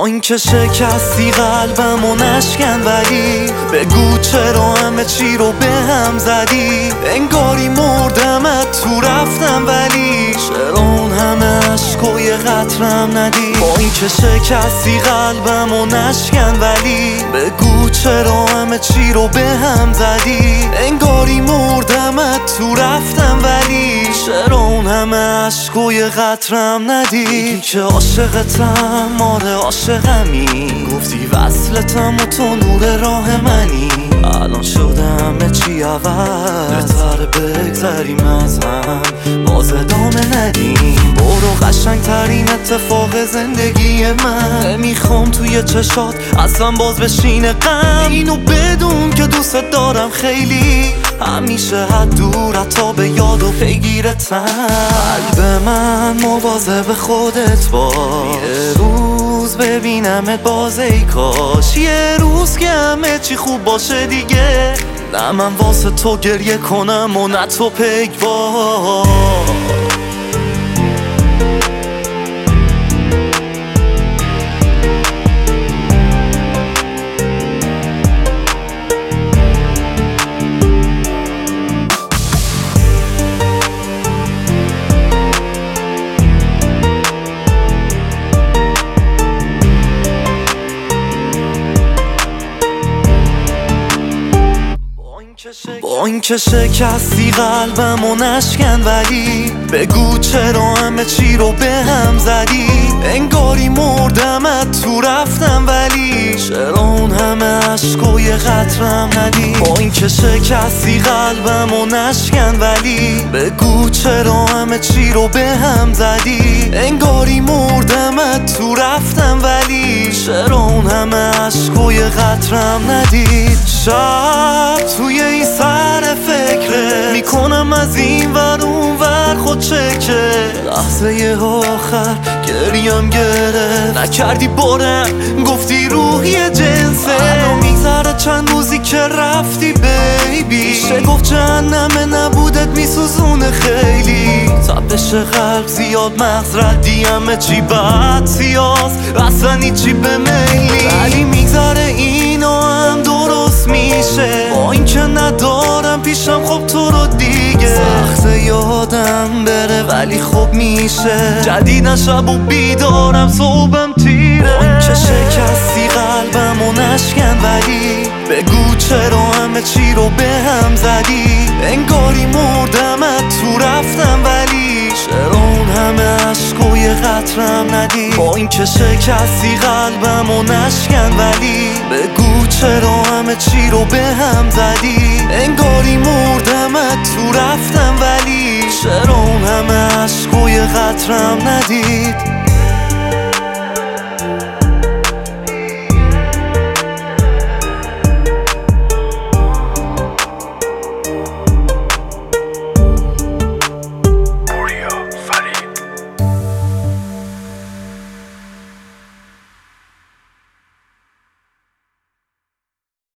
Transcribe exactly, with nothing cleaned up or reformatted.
با اینکه شکستی قلبم و نشکن، ولی بگو چرا همه چی رو به هم زدی. انگاری مردمت تو رفتم، ولی چرا اون همه عشق و یه قطرم ندی. با اینکه شکستی قلبم و نشکن، ولی بگو چرا همه چی رو به هم زدی. انگاری مردمت تو رفتم، ولی چرا اون همه عشق و یه قطرم ندی. میگی که عاشقتم، آره عاشقمی، گفتی وصلتم و تو نور راه منی. الان شده همه چی عوض، بهتره بگذریم از هم، باز ادامه ندیم. برو قشنگ ترین اتفاق زندگی من، نمیخوام توی چشات اصلا باز بشینه غم. اینو بدون که دوست دارم خیلی، همیشه حد دور تا به یاد و پیگیرتم. قلب من مواظب خودت باش، یه روز ببینمت باز ای کاش. یه روز که همه چی خوب باشه دیگه، نه من واسه تو گریه کنم و نه تو پیگوار. با اینکه شکستی قلبم و نشکن، ولی بگو چرا همه چی رو به هم زدی. انگاری مردمت تو رفتم، ولی چرا اون همه عشق و یه قطرم ندی. با اینکه شکستی قلبم و نشکن، ولی بگو چرا همه چی رو به هم زدی. انگاری مردمت تو رفتم، ولی چرا اون همه عشق و یه قطرم ندید. شب توی این سر فکره میکنم از این ور اون ور خود چکه، لحظه آخر گریم گرفت، نکردی بارم گفتی روحی جنسه. الان میگذره چند روزی که رفتی بیبی، میشه گفت جهنمه نبودت میسوزونه خیلی. تپش قلب زیاد، مغز ردی، همه چی بد سیاست، اصلا هیچی به میلی. ولی میگذره اینا هم درست میشه، با اینکه ندارم پیشم خب تو رو دیگه. سخته یادم بره ولی خب میشه، جدیدن شب و بیدارم صبحم تیره. با اینکه شکستی قلبم و نشکن، ولی بگو چرا همه چی رو به هم زدی. انگاری مردمت تو رفتم، ولی چرا اون همه عشق و یه قطرم ندی. با اینکه شکستی قلبم و نشکن، ولی بگو چرا همه چی رو به هم زدی. انگاری مردمت تو رفتم، ولی چرا اون همه عشق و یه قطرم ندید.